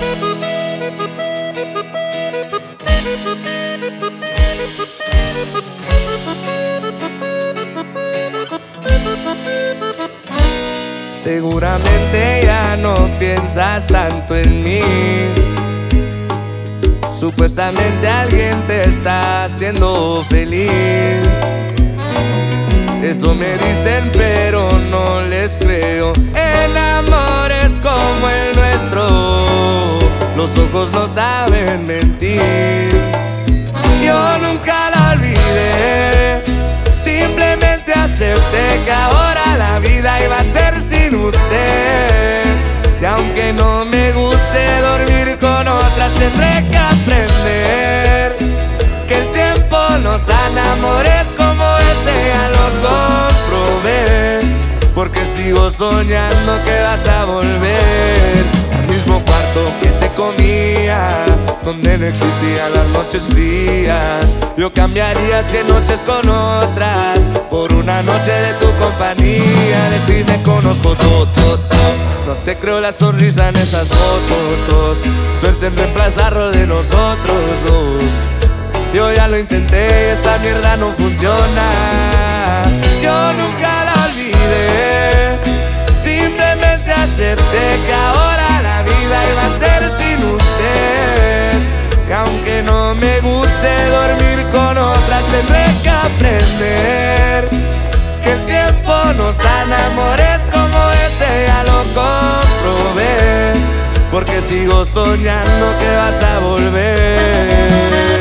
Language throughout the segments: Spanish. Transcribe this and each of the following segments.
Seguramente ya no piensas tanto en mí. Supuestamente alguien te está haciendo feliz. Eso me dicen, pero no les creo. En amores como el nuestro, los ojos no saben mentir. Yo nunca la olvidé, simplemente acepté que ahora la vida iba a ser sin usted. Y aunque no me guste dormir con otras, tendré que aprender que el tiempo no sana amores como este. Ya lo comprobé, porque sigo soñando que vas a volver al mismo cuarto que te comía, donde no existían las noches frías. Yo cambiaría 100 noches con otras por una noche de tu compañía. De ti me conozco todo. No te creo la sonrisa en esas fotos. Suerte en reemplazarlo de nosotros dos. Yo ya lo intenté y esa mierda no funciona. Yo nunca la olvidé, simplemente acepté que ahora la vida iba a ser sin usted. Y aunque no me guste dormir con otras, tendré que aprender que el tiempo no sana amores como este. Ya lo comprobé, porque sigo soñando que vas a volver.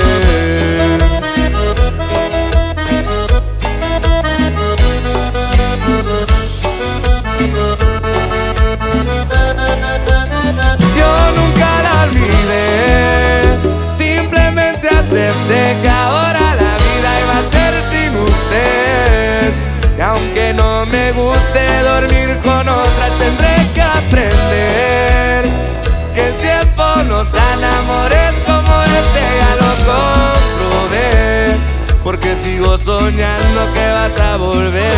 Acepté que ahora la vida iba a ser sin usted. Y aunque no me guste dormir con otras, tendré que aprender que el tiempo no sana amores como este. Ya lo comprobé, porque sigo soñando que vas a volver.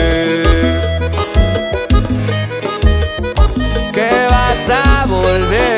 Que vas a volver.